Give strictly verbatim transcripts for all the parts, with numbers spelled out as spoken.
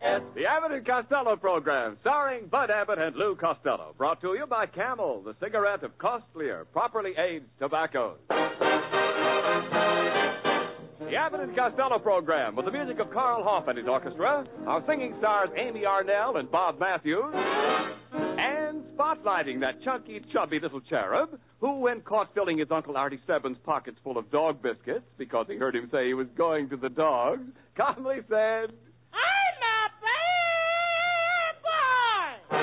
The Abbott and Costello program, starring Bud Abbott and Lou Costello, brought to you by Camel, the cigarette of costlier, properly aged tobaccos. The Abbott and Costello program, with the music of Carl Hoff and his orchestra, our singing stars Amy Arnell and Bob Matthews, and spotlighting that chunky, chubby little cherub who, when caught filling his Uncle Artie Stebbins' pockets full of dog biscuits because he heard him say he was going to the dogs, calmly said, I'm a bad boy!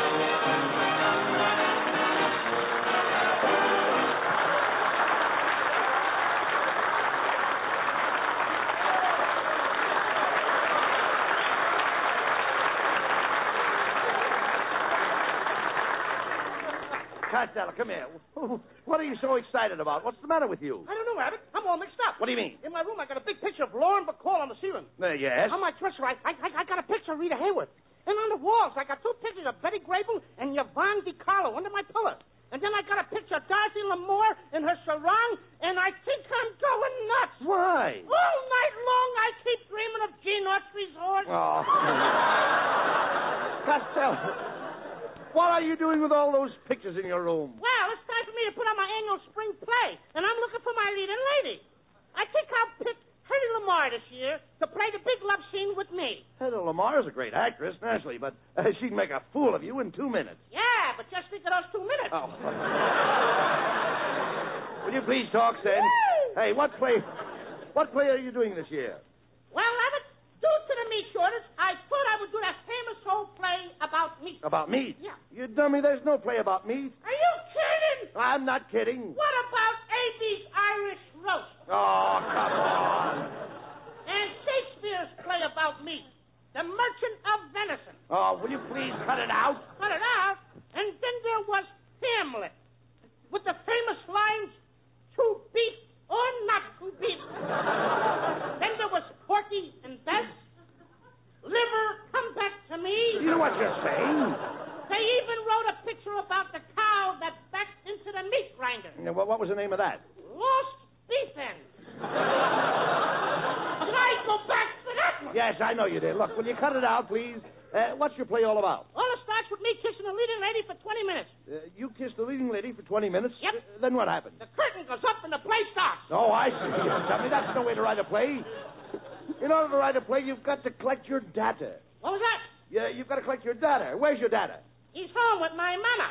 Costello, come here. What are you so excited about? What's the matter with you? I don't know, Abbott. I'm all mixed up. What do you mean? In my room, I got a big picture of Lauren Bacall on the ceiling. Uh, yes? On my dresser, I, I, I got a picture of Rita Hayworth. And on the walls, I got two pictures of Betty Grable and Yvonne DiCarlo under my pillow. And then I got a picture of Dorothy Lamour in her sarong, and I think I'm going nuts. Why? All night long, I keep dreaming of Gene Autry's horse. Oh. Costello, what are you doing with all those pictures in your room? Well, it's time for me to put on my annual spring play, and I'm looking for my leading lady. I think I'll pick Hedy Lamarr this year to play the big love scene with me. Hedy Lamarr is a great actress, naturally, but uh, she'd make a fool of you in two minutes. Yeah, but just think of those two minutes. Oh. Will you please talk, Sen? Hey, what play? What play are you doing this year? Well, Abbott, due to the meat shortage, I thought I would do that famous old play about meat. About meat? Yeah. You dummy, there's no play about meat. Are you kidding? I'm not kidding. What about A B's Irish roast? Oh, come on. And Shakespeare's play about meat, The Merchant of Venison. Oh, will you please cut it out? Cut it out? And then there was Hamlet, with the famous lines, to beat or not to beat. Then there was Porky and Bess, Liver, come back to me. You know what you're saying? They even wrote a picture about the cow that backed into the meat grinder. Yeah, well, what was the name of that? Lost beef end. Did I go back to that one? Yes, I know you did. Look, will you cut it out, please? Uh, what's your play all about? Well, it starts with me kissing the leading lady for twenty minutes. Uh, you kissed the leading lady for twenty minutes? Yep. Uh, then what happens? The curtain goes up and the play starts. Oh, I see. You tell me that's no way to write a play. In order to write a play, you've got to collect your data. What was that? Yeah, you've got to collect your data. Where's your data? He's home with my mama.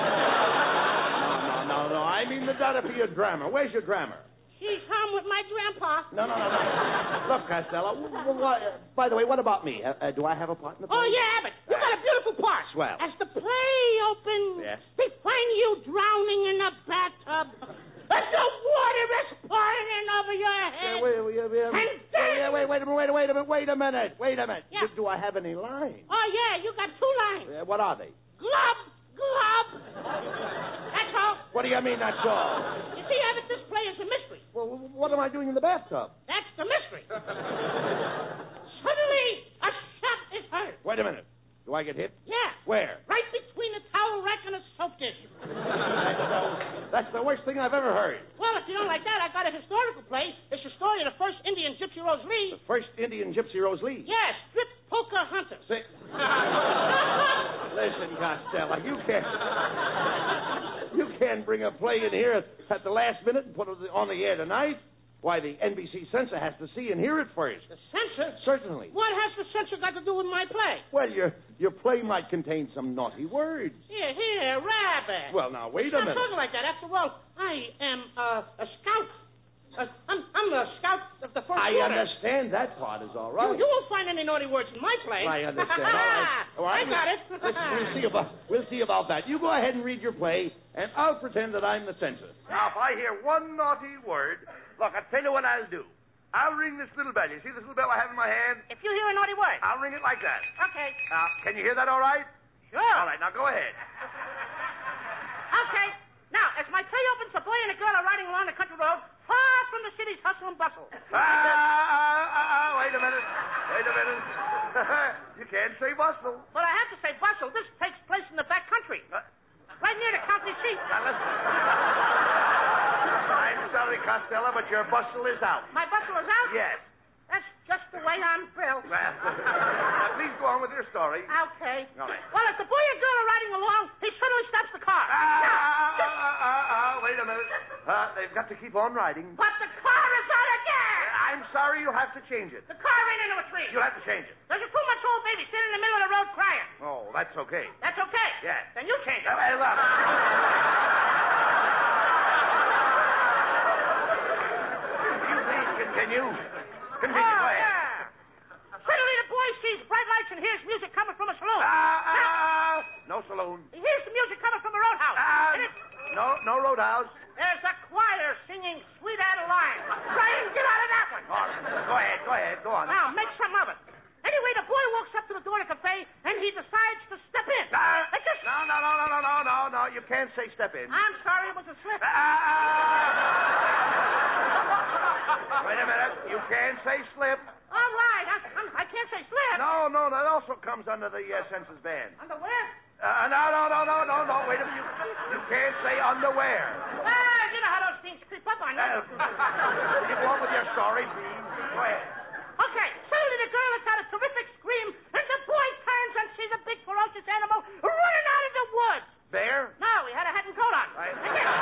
No, no, no. I mean the data for your drama. Where's your drama? She's home with my grandpa. No, no, no, no. Look, Costello, w- w- w- uh, by the way, what about me? Uh, uh, do I have a part in the play? Oh, yeah, Abbott. You got a beautiful part. Swell. As the play opens, Yes. they find you drowning in a bathtub. And the water is pouring over your head. Yeah, wait, wait, wait, wait, And then... yeah, wait, wait a minute, wait, wait a minute, wait a minute, wait a minute. Yeah. Do, do I have any lines? Oh, yeah, you got two lines. Uh, what are they? Glub, glub. That's all. What do you mean, that's all? You see, Abbott, this play is a mystery. Well, what am I doing in the bathtub? That's the mystery. Suddenly, a shot is heard. Wait a minute. Do I get hit? Yeah. Where? Right between a towel rack and a soap dish. That's the, that's the worst thing I've ever heard. Well, if you don't like that, I got a historical play. It's the story of the first Indian Gypsy Rose Lee. The first Indian Gypsy Rose Lee. Yes, strip poker hunter. Say, listen, Costello, you can't, you can't bring a play in here at, at the last minute and put it on the air tonight. Why, the N B C censor has to see and hear it first. The censor? Certainly. What has the censor got to do with my play? Well, your your play might contain some naughty words. Here, here, rabbit. Well, now, wait a Stop minute. talking like that. After all, I am uh, a scout. Uh, I'm, I'm the scout of the first I order. understand that part is all right. You, you won't find any naughty words in my play. I understand. All right. All right. I got it. Listen, we'll see about we'll see about that. You go ahead and read your play, and I'll pretend that I'm the censor. Now, if I hear one naughty word, look, I'll tell you what I'll do. I'll ring this little bell. You see this little bell I have in my hand? If you hear a naughty word. I'll ring it like that. Okay. Now, can you hear that all right? Sure. All right, now go ahead. Okay. Now, as my play opens, a boy and a girl are riding along the country road, far from the city's hustle and bustle. Ah, ah, ah, wait a minute. Wait a minute. You can't say bustle. But I have to say bustle. This takes place in the back country. Uh, Right near the county seat. now, listen. I'm sorry, Costello, but your bustle is out. My bustle is out? Yes. That's just the way I'm built. Well, now, please go on with with your story. Okay. All right. Well, if the boy and girl are riding along, he suddenly stops the car. Ah, ah, ah, ah, ah, wait a minute. Uh, they've got to keep on riding. But the car is out of gas. I'm sorry, you have to change it. The car ran into a tree. You'll have to change it. There's a two-month-old baby sitting in the middle of the road crying. Oh, that's okay. That's okay. Yes. Then you change it. Uh, well, look. You please continue. Continue. Oh, Go ahead. yeah. Suddenly the boy sees bright lights and hears music coming from a saloon. Ah, ah, no saloon. He hears the music coming from a roadhouse. Ah, and it, no, no roadhouse. there's a choir singing Sweet Adeline. Try and get out of that one. All right. Go ahead. Go ahead. Go on. Now, make some of it. Anyway, the boy walks up to the door of the cafe, and he decides to step in. Ah, It just... no, no, no, no, no, no, no, no. You can't say step in. I'm sorry, it was a slip. Ah! Wait a minute. You can't say slip. All right, I, I'm, I can't say slip. No, no, that also comes under the uh, census ban. Underwear? Uh, no, no, no, no, no, no. Wait a minute. You, you can't say underwear. Ah, you know how those things creep up on you. Uh, you go on with your story, please. Go ahead. Okay, suddenly the girl lets out a terrific scream, and the boy turns and sees a big ferocious animal running out of the woods. Bear? No, he had a hat and coat on. Right. And then-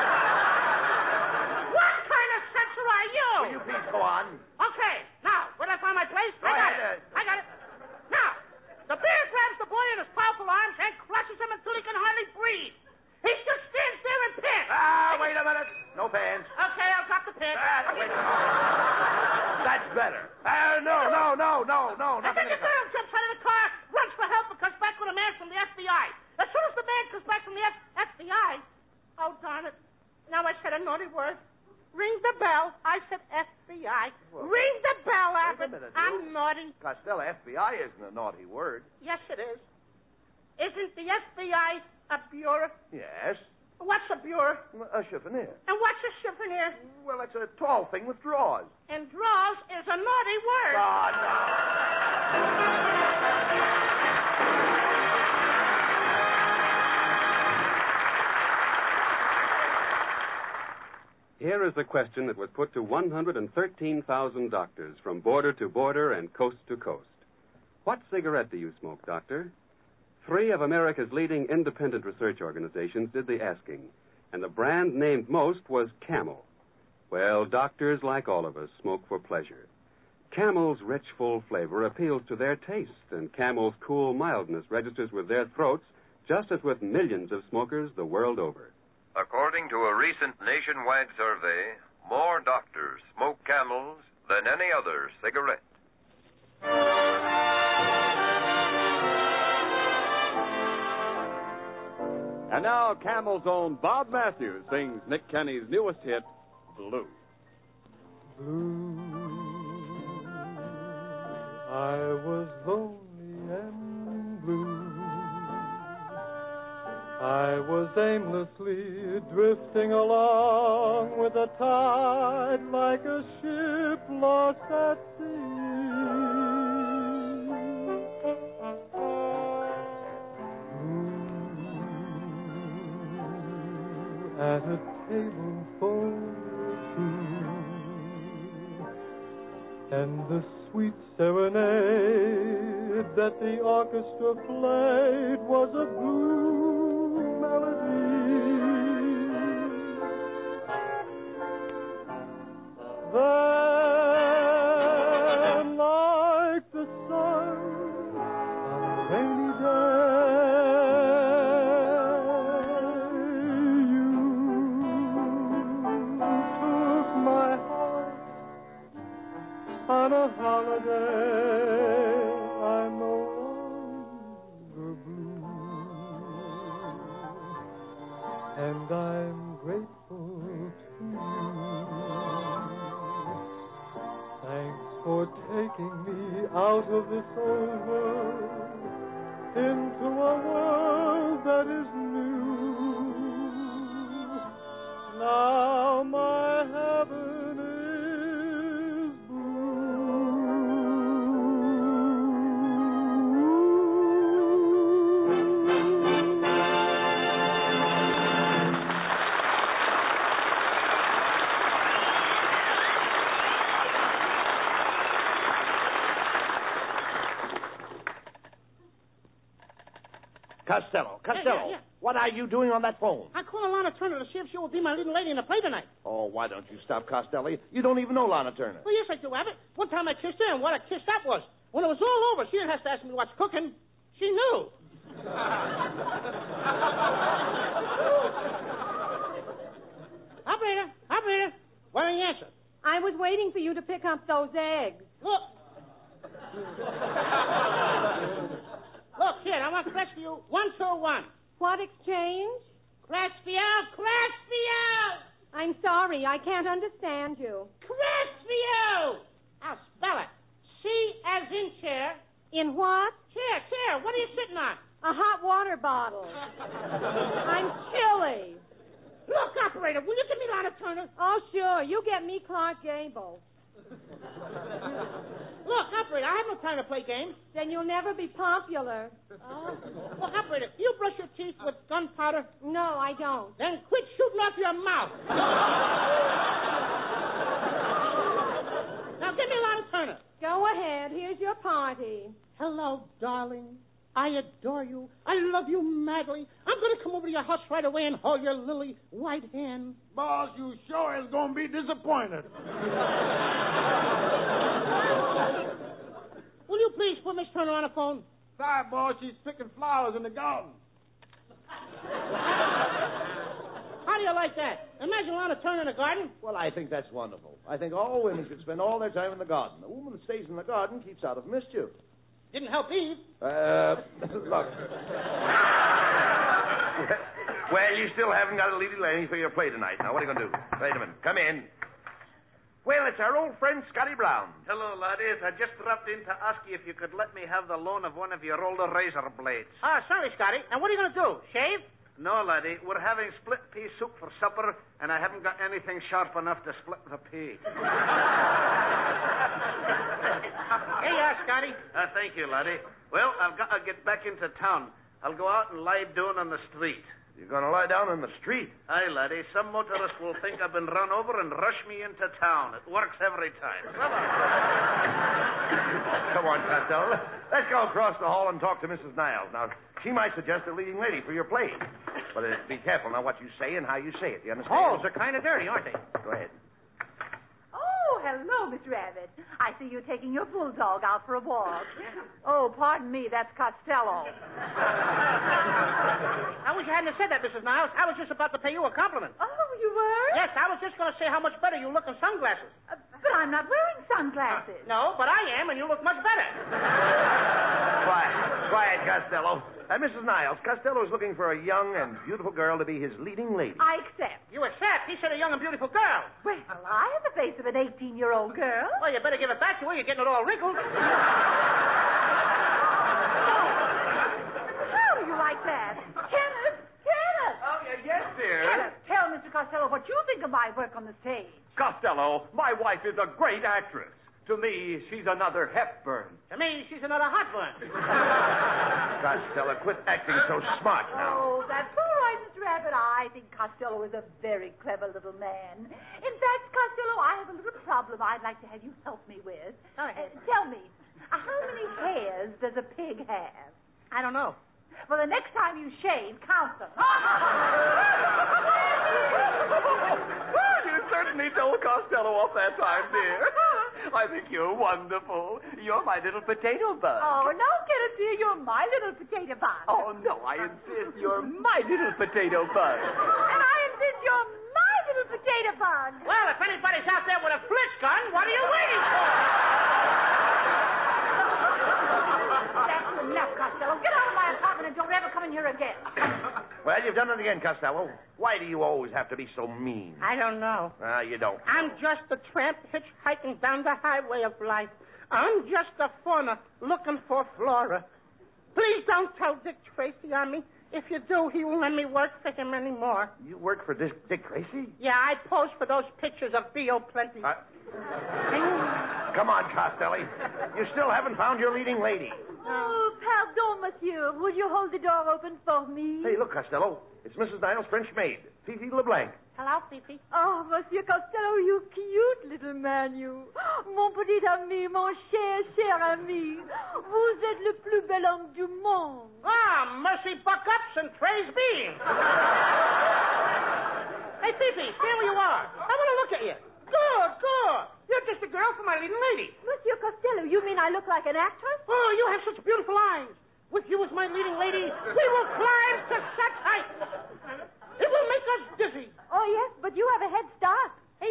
What kind of censor are you? Will you please go on? Okay, now, where did I find my place? Go I got ahead, it. I got it. Now, the bear grabs the boy in his powerful arms and crushes him until he can hardly breathe. He just stands there and pants. Ah, wait a minute. No pants. Okay, I'll drop the pants. Ah, wait a minute. That's better. Ah, no, no, no, no, no. And then Nothing. the girl jumps out of the car, runs for help, and comes back with a man from the F B I. As soon as the man comes back from the F- FBI, oh, darn it. Now I said a naughty word. Ring the bell. I said F B I. Well, Ring the bell, wait a Abbott. minute, I'm you- naughty. Costello, F B I isn't a naughty word. Yes, it is. Isn't the F B I a bureau? Yes. What's a bureau? A chiffonier. And what's a chiffonier? Well, it's a tall thing with drawers. And draws is a naughty word. Ah, no. Here is a question that was put to one hundred thirteen thousand doctors from border to border and coast to coast. What cigarette do you smoke, doctor? Three of America's leading independent research organizations did the asking, and the brand named most was Camel. Well, doctors, like all of us, smoke for pleasure. Camel's rich, full flavor appeals to their taste, and Camel's cool mildness registers with their throats just as with millions of smokers the world over. According to a recent nationwide survey, more doctors smoke Camels than any other cigarette. And now, Camel's own Bob Matthews sings Nick Kenny's newest hit, Blue. Blue, I was lonely and blue. I was aimlessly drifting along with the tide like a ship lost at sea. Blue, at a table for two, and the sweet serenade that the orchestra played was a blue melody. Then, like the sun on a rainy day, you took my heart on a holiday. I'm no longer blue, and I'm grateful to you. Thanks for taking me out of this old world into a world that is new. Now my heaven is Costello, Costello, Yeah, yeah, yeah. what are you doing on that phone? I called Lana Turner to see if she will be my leading lady in the play tonight. Oh, why don't you stop, Costello? You don't even know Lana Turner. Well, yes, I do, Abbott. One time I kissed her, and what a kiss that was. When it was all over, she didn't have to ask me what's cooking. She knew. Operator, operator, what are the answer? I was waiting for you to pick up those eggs. Look. Look, kid, I want Crestview one two one. What exchange? Crestview, Crestview! I'm sorry, I can't understand you. Crestview! I'll spell it. C as in chair. In what? Chair, chair. What are you sitting on? A hot water bottle. I'm chilly. Look, operator, will you give me Lana Turner? Oh, sure. You get me Clark Gable. Look, operator, I have no time to play games. Then you'll never be popular. Oh. Look, operator, do you brush your teeth with gunpowder? No, I don't. Then quit shooting off your mouth. Now give me Lana Turner. Go ahead. Here's your party. Hello, darling. I adore you. I love you madly. I'm going to come over to your house right away and hold your lily white hand. Boss, you sure is going to be disappointed. Will you please put Miss Turner on the phone? Sorry, boss, she's picking flowers in the garden. How do you like that? Imagine Lana Turner in the garden. Well, I think that's wonderful. I think all women should spend all their time in the garden. A woman that stays in the garden keeps out of mischief. Didn't help Eve. Uh, look. Well, you still haven't got a leading lady for your play tonight. Now, what are you going to do? Wait a minute. Come in. Well, it's our old friend, Scotty Brown. Hello, laddies. I just dropped in to ask you if you could let me have the loan of one of your older razor blades. Ah, sorry, Scotty. And what are you going to do? Shave? No, laddie. We're having split pea soup for supper, and I haven't got anything sharp enough to split the pea. Here you are, Scotty. Uh, thank you, laddie. Well, I've got to get back into town. I'll go out and lie down on the street. You're going to lie down in the street? Aye, laddie. Some motorist will think I've been run over and rush me into town. It works every time. Come on. Come on, Costello. Let's go across the hall and talk to Missus Niles. Now, she might suggest a leading lady for your play. But uh, be careful now what you say and how you say it. You understand? Halls are kind of dirty, aren't they? Go ahead. Oh, hello, Mister Abbott. I see you're taking your bulldog out for a walk. Oh, pardon me, that's Costello. I wish you hadn't said that, Missus Niles. I was just about to pay you a compliment. Oh, you were? Yes, I was just going to say how much better you look in sunglasses. Uh, but I'm not wearing sunglasses. No, but I am, and you look much better. Quiet. Quiet, Costello. Uh, Missus Niles, Costello is looking for a young and beautiful girl to be his leading lady. I accept. You accept? He said a young and beautiful girl. Well, I have the face of an eighteen-year-old girl. Well, you better give it back to her. You're getting it all wrinkled. How do you like that? Kenneth! Kenneth! Oh, yeah, yes, dear. Kenneth, tell Mister Costello what you think of my work on the stage. Costello, my wife is a great actress. To me, she's another Hepburn. To me, she's another hot one. Costello, quit acting so smart now. Oh, that's all right, Mister Abbott. I think Costello is a very clever little man. In fact, Costello, I have a little problem I'd like to have you help me with. Go ahead. Uh, tell me, uh, how many hairs does a pig have? I don't know. Well, the next time you shave, count them. You certainly told Costello off that time, dear. I think you're wonderful. You're my little potato bug. Oh, no, Kenneth, dear, you're my little potato bug. Oh, no, I insist you're my little potato bug. And I insist you're my little potato bug. Well, if anybody's out there with a flitch gun, what are you waiting for? That's enough, Costello. Get out of my apartment and don't ever come in here again. Well, you've done it again, Costello. Why do you always have to be so mean? I don't know. Ah, you don't. I'm just a tramp hitchhiking down the highway of life. I'm just a fauna looking for flora. Please don't tell Dick Tracy on me. If you do, he won't let me work for him anymore. You work for Dick, Dick Tracy? Yeah, I pose for those pictures of B O Plenty. Uh, come on, Costello. You still haven't found your leading lady. Oh, pardon, monsieur. monsieur, would you hold the door open for me? Hey, look, Costello. It's Missus Niles' French maid, Fifi LeBlanc. Hello, Fifi. Oh, Monsieur Costello, you cute little man, you. Mon petit ami, mon cher, cher ami. Vous êtes le plus bel homme du monde. Ah, mercy buck-ups and praise be. Hey, Fifi, stay where you are. I want to look at you. Good, good. You're just a girl for my leading lady. Monsieur Costello, you mean I look like an actress? Oh, you have such beautiful eyes. With you as my leading lady, we will climb to such heights. It will make us dizzy. Oh, yes, but you have a head start.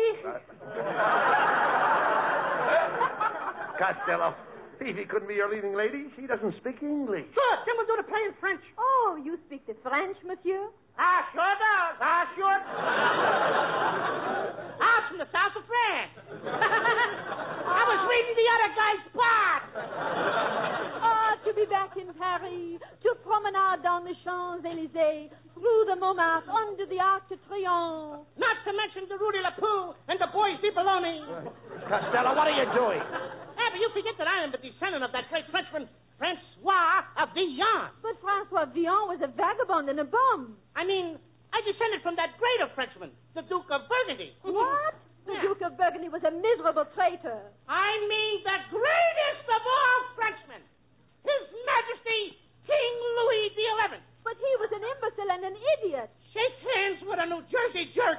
Costello, Fifi couldn't be your leading lady. She doesn't speak English. Good, then we'll do the play in French. Oh, you speak the French, monsieur? Ah, sure does. Ah, sure. Ah, from the south of France. I was reading the other guy's part. Ah, to be back in Paris, to promenade down the Champs-Élysées, through the Montmartre, under the Arc de Triomphe. Not to mention the Rue de la Poo and the Bois de Boulogne. Costello, what are you doing? Ah, but you forget that I am the descendant of that great Frenchman, Francois of Villon. But Francois Villon was a vagabond and a bum. I mean, I descended from that greater Frenchman, the Duke of Burgundy. What? The Yeah. Duke of Burgundy was a miserable traitor. I mean the greatest of all Frenchmen, His Majesty King Louis the Eleventh. But he was an imbecile and an idiot. Shake hands with a New Jersey jerk.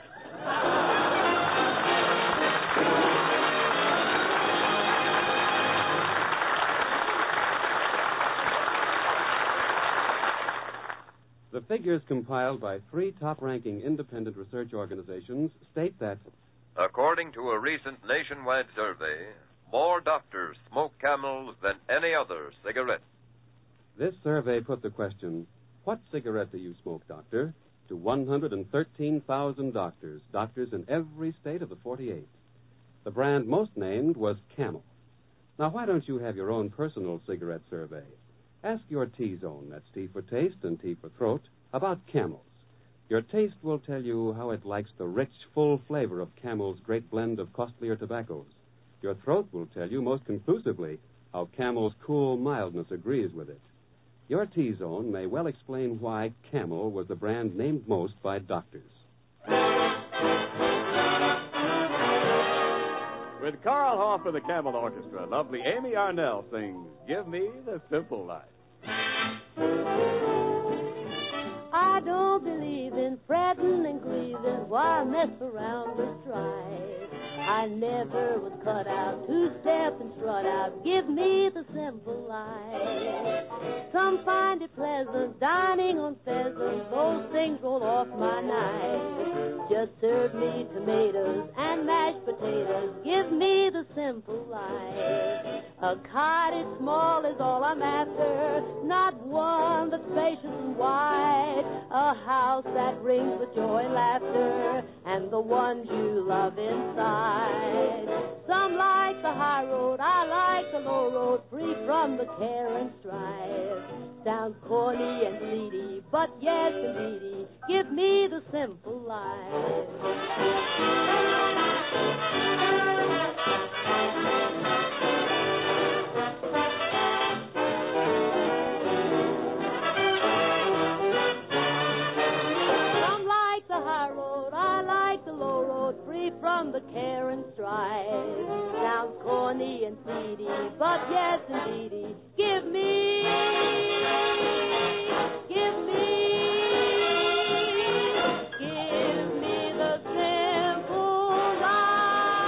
The figures compiled by three top-ranking independent research organizations state that, according to a recent nationwide survey, more doctors smoke Camels than any other cigarette. this survey put the question, what cigarette do you smoke, doctor? To one hundred thirteen thousand doctors, doctors in every state of the forty-eight. The brand most named was Camel. Now, why don't you have your own personal cigarette survey? Ask your T-Zone, that's T for taste and T for throat, about Camels. Your taste will tell you how it likes the rich, full flavor of Camel's great blend of costlier tobaccos. Your throat will tell you most conclusively how Camel's cool mildness agrees with it. Your T-Zone may well explain why Camel was the brand named most by doctors. With Carl Hoff and the Camel Orchestra, lovely Amy Arnell sings Give Me the Simple Life. I don't believe in fretting and grieving. Why mess around with strife? I never was cut out to step and strut out. Give me the simple life. Some find it pleasant dining on pheasants. Those things roll off my knife. Just serve me tomatoes and mashed potatoes. Give me the simple life. A cottage small is all I'm after. Not one that's spacious and wide. A house that rings with joy and laughter. And the ones you love inside. Some like the high road, I like the low road, free from the care and strife. Sounds corny and bleedy, but yes, indeedy, give me the simple life. Some like the high road, I like the low road, free from the care and strife. Sounds corny and seedy, but yes, indeedy, give me, give me, give me the simple life.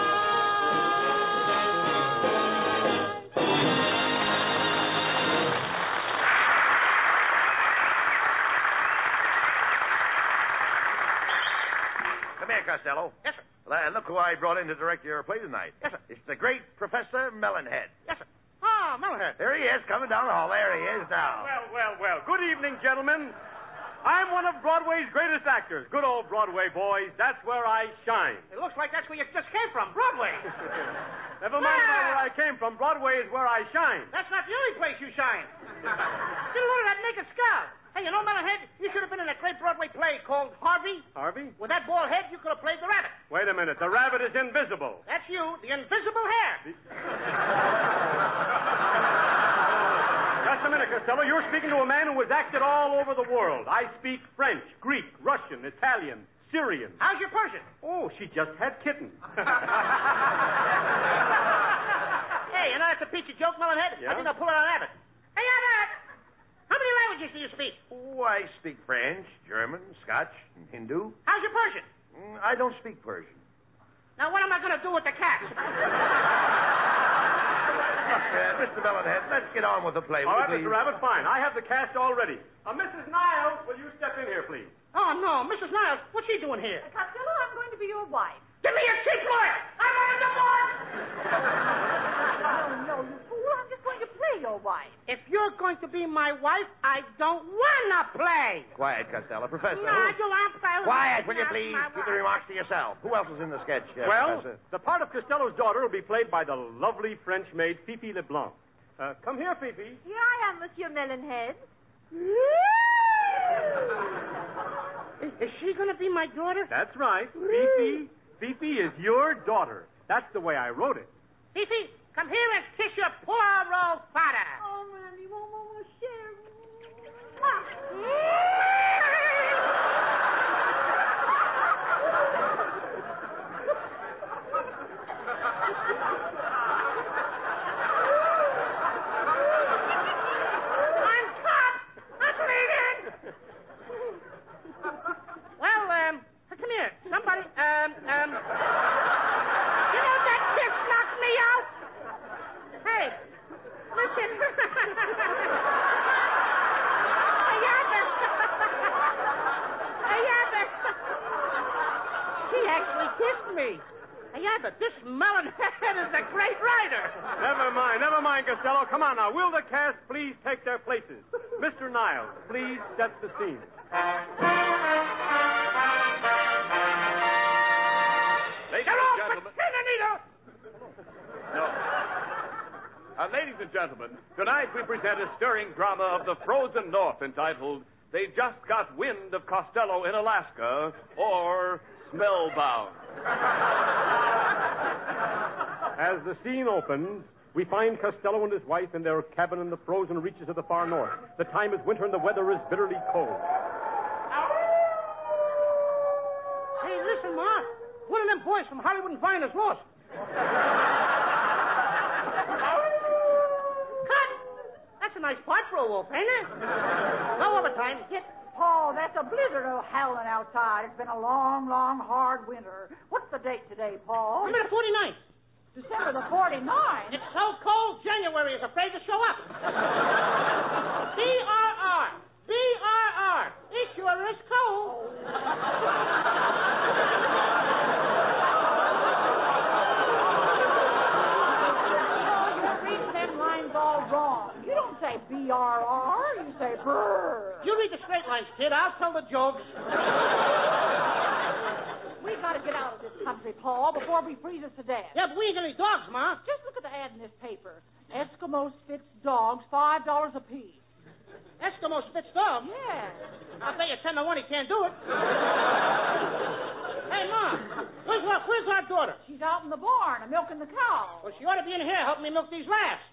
Come here, Costello. Yes, sir. Uh, look who I brought in to direct your play tonight. Yes, sir. It's the great Professor Melonhead. Yes, sir. Ah, Melonhead. There he is, coming down the hall. There he is now. Well, well, well. Good evening, gentlemen. I'm one of Broadway's greatest actors. Good old Broadway, boys. That's where I shine. It looks like that's where you just came from, Broadway. Never mind about where I came from. Broadway is where I shine. That's not the only place you shine. Get a load of that naked skull. Hey, you know, Melonhead, you should have been in that great Broadway play called Harvey. Harvey? With that bald head, you could have played the rabbit. Wait a minute. The rabbit is invisible. That's you, the invisible hair. Just a a minute, Costello. You're speaking to a man who has acted all over the world. I speak French, Greek, Russian, Italian, Syrian. How's your Persian? Oh, she just had kittens. Hey, you know that's a piece of joke, Melonhead? Yeah? I think I'll pull it on Abbott. Hey, Abbott! How many languages do you speak? Oh, I speak French, German, Scotch, and Hindu. How's your Persian? Mm, I don't speak Persian. Now, what am I going to do with the cat? Look, uh, Mister Melonhead, let's get on with the play. All right, will you, Mister Rabbit, fine. I have the cast all ready. Uh, Missus Niles, will you step in here, please? Oh, no. Missus Niles, what's she doing here? Costello, I'm going to be your wife. Give me a cheap lawyer! I want a divorce! No, no, you fool. I'm just going to play your wife. If you're going to be my wife, I don't want to play. Quiet, Costello. Professor. No, who- you want to Quiet, will you please? Keep the remarks to yourself. Who else is in the sketch, uh, Well, Professor? the part of Costello's daughter will be played by the lovely French maid, Fifi Leblanc. Uh, come here, Fifi. Here I am, Monsieur Melonhead. Is, is she going to be my daughter? That's right. Fifi. Fifi is your daughter. That's the way I wrote it. Fifi, come here and kiss your poor old father. Oh, Randy, mon, mon, mon cher. I'm caught. I'm bleeding. Well, um, come here. Somebody, um, um, you know that kiss knocked me out? Hey, listen. Hey, Abbott. Hey, Abbott. She actually kissed me. Hey, Abbott, this Melonhead is a great writer. Never mind, never mind, Costello. Come on now. Will the cast please take their places? Mister Niles, please set the scene. Ladies Get and off gentlemen. the Anita. No. Uh, ladies and gentlemen, tonight we present a stirring drama of the frozen north entitled They Just Got Wind of Costello in Alaska, or Smellbound. As the scene opens, we find Costello and his wife in their cabin in the frozen reaches of the far north. The time is winter and the weather is bitterly cold. Hey, listen, Ma. One of them boys from Hollywood and Vine is lost. Cut! That's a nice part for a wolf, ain't it? No overtime. Get. Paul, that's a blizzard of howling outside. It's been a long, long, hard winter. What's the date today, Paul? I'm at the forty-ninth. December the forty-ninth? It's so cold, January is afraid to show up. B R R. B R R. It sure is cold. You're reading them lines all wrong. You don't say B R R, you say brr. You read the straight lines, kid. I'll tell the jokes. We've got to get out of this country, Paul, before we freeze us to death. Yeah, but we ain't got any dogs, Ma. Just look at the ad in this paper. Eskimo Spitz dogs, five dollars a piece. Eskimo Spitz dog? Yeah. I'll bet you ten to one he can't do it. Hey, Ma, where's our, where's our daughter? She's out in the barn, milking the cow. Well, she ought to be in here helping me milk these last.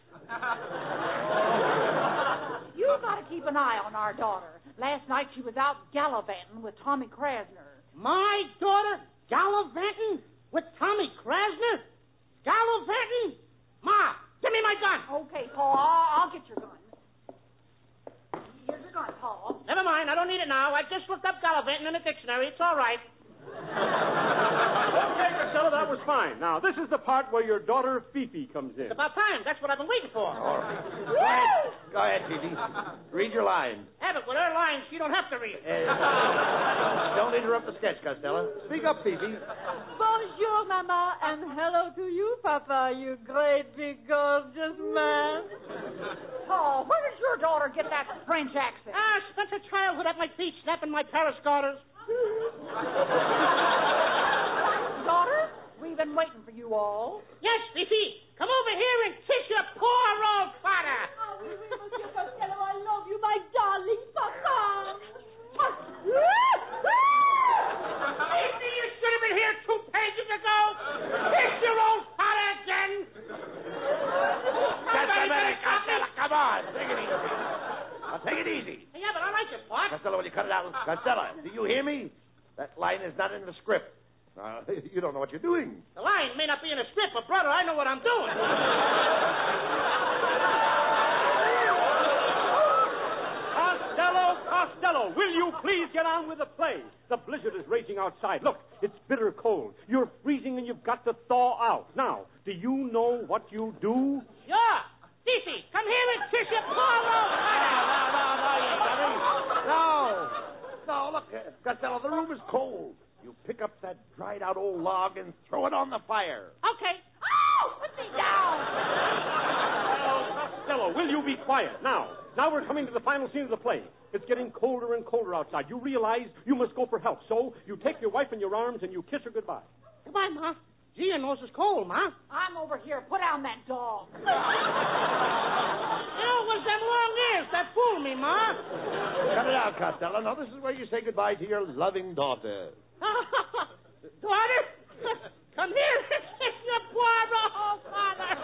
You've got to keep an eye on our daughter. Last night she was out gallivanting with Tommy Krasner. My daughter gallivanting with Tommy Krasner? Gallivanting? Ma, give me my gun. Okay, Paul, I'll, I'll get your gun. Here's your gun, Paul. Never mind, I don't need it now. I just looked up gallivanting in the dictionary. It's all right. Okay, Costello, that was fine. Now, this is the part where your daughter Fifi comes in. It's about time. That's what I've been waiting for. All right. Go ahead. Go ahead, Phoebe. Read your line. Abbott, with her lines, she don't have to read. Uh, don't interrupt the sketch, Costello. Speak up, Phoebe. Bonjour, Mama, and hello to you, Papa, you great big gorgeous man. Paul, where does your daughter get that French accent? Ah, spent her childhood at my feet snapping my Paris garters. Daughter, we've been waiting for you all. Yes, Fifi, come over here and kiss your poor old father. Oh, oui, oui, Monsieur Costello, I love you, my darling Papa. Fifi, you should have been here two pages ago. Kiss your old father again. Just a minute, Costello. Come on. Take it easy. movie. Yeah, but I like it, Pop. Costello, will you cut it out? Costello, do you hear me? That line is not in the script. Uh, you don't know what you're doing. The line may not be in a script, but, brother, I know what I'm doing. Costello, Costello, will you please get on with the play? The blizzard is raging outside. Look, it's bitter cold. You're freezing and you've got to thaw out. Now, do you know what you do? Sure. Cece, come here and kiss your paw. No, no, no, you dummy. No. No, look, uh, Costello, the room is cold. You pick up that dried-out old log and throw it on the fire. Okay. Oh, put me down. Oh, Costello, will you be quiet? Now, now we're coming to the final scene of the play. It's getting colder and colder outside. You realize you must go for help. So you take your wife in your arms and you kiss her goodbye. Goodbye, Ma. Gee, your nose is cold, Ma. I'm over here. Put down that dog. You know, it was them long ears that fooled me, Ma. Cut it out, Costello. Now, this is where you say goodbye to your loving daughter. Daughter, come here and kiss your poor old father.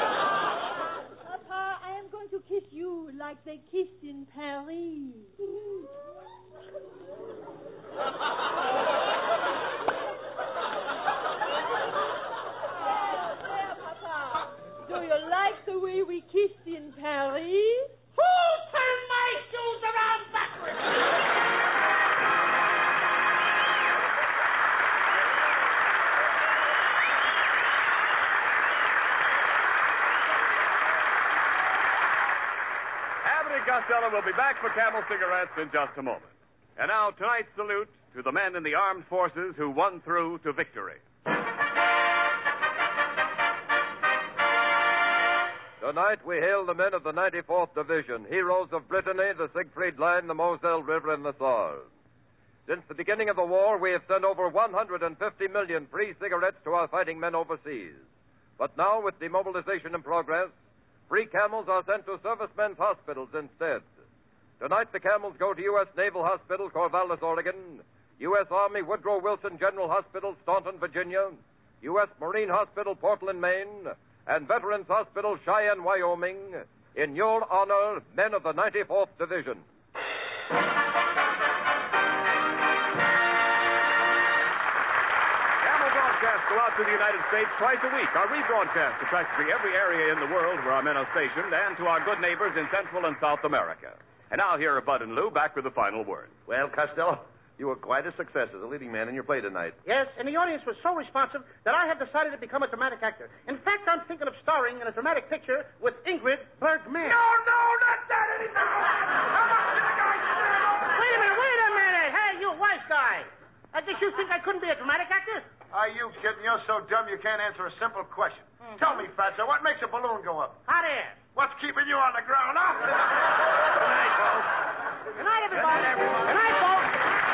Papa, I am going to kiss you like they kissed in Paris. There, Papa. Do you like the way we kissed in Paris? Who turned my shoes around backwards? Costello will be back for Camel Cigarettes in just a moment. And now, tonight's salute to the men in the armed forces who won through to victory. Tonight we hail the men of the ninety-fourth Division, heroes of Brittany, the Siegfried Line, the Moselle River, and the Saar. Since the beginning of the war, we have sent over one hundred fifty million free cigarettes to our fighting men overseas. But now, with demobilization in progress, free Camels are sent to servicemen's hospitals instead. Tonight, the Camels go to U S Naval Hospital, Corvallis, Oregon, U S Army Woodrow Wilson General Hospital, Staunton, Virginia, U S Marine Hospital, Portland, Maine, and Veterans Hospital, Cheyenne, Wyoming, in your honor, men of the ninety-fourth Division. Broadcasts go out to the United States twice a week. Our rebroadcast to practically every area in the world where our men are stationed and to our good neighbors in Central and South America. And now here are Bud and Lou back with the final word. Well, Costello, you were quite a success as a leading man in your play tonight. Yes, and the audience was so responsive that I have decided to become a dramatic actor. In fact, I'm thinking of starring in a dramatic picture with Ingrid Bergman. No, no, not that anymore. How much did the guy say? Wait a minute, wait a minute. Hey, you wise guy. I guess you think I couldn't be a dramatic actor? Are you kidding? You're so dumb you can't answer a simple question. Mm-hmm. Tell me, Fatso, what makes a balloon go up? Hot air. What's keeping you on the ground, huh? Good night, folks. Good night, everybody. Good night, everyone. Good night, folks.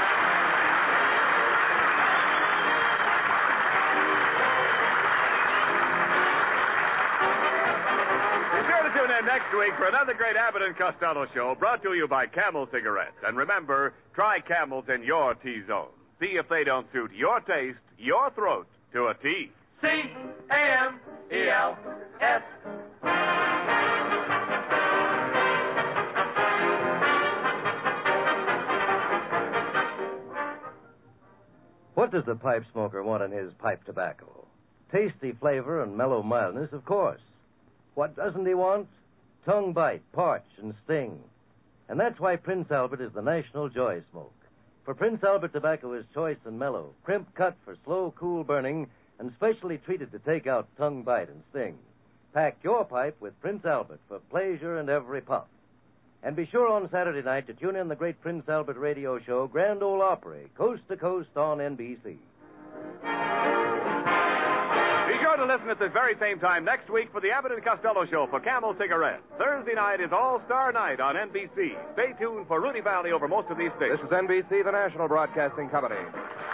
Be sure to tune in next week for another great Abbott and Costello show brought to you by Camel Cigarettes. And remember, try Camels in your T-zone. See if they don't suit your taste, your throat, to a T. C A M E L S. What does the pipe smoker want in his pipe tobacco? Tasty flavor and mellow mildness, of course. What doesn't he want? Tongue bite, parch, and sting. And that's why Prince Albert is the national joy smoke. For Prince Albert tobacco is choice and mellow, crimp cut for slow, cool burning, and specially treated to take out tongue bite and sting. Pack your pipe with Prince Albert for pleasure in every puff. And be sure on Saturday night to tune in the great Prince Albert radio show, Grand Ole Opry, coast to coast on N B C. Be sure to listen at this very same time next week for the Abbott and Costello show for Camel Cigarettes. Thursday night is All-Star Night on N B C. Stay tuned for Rudy Valley over most of these stations. This is N B C, the national broadcasting company.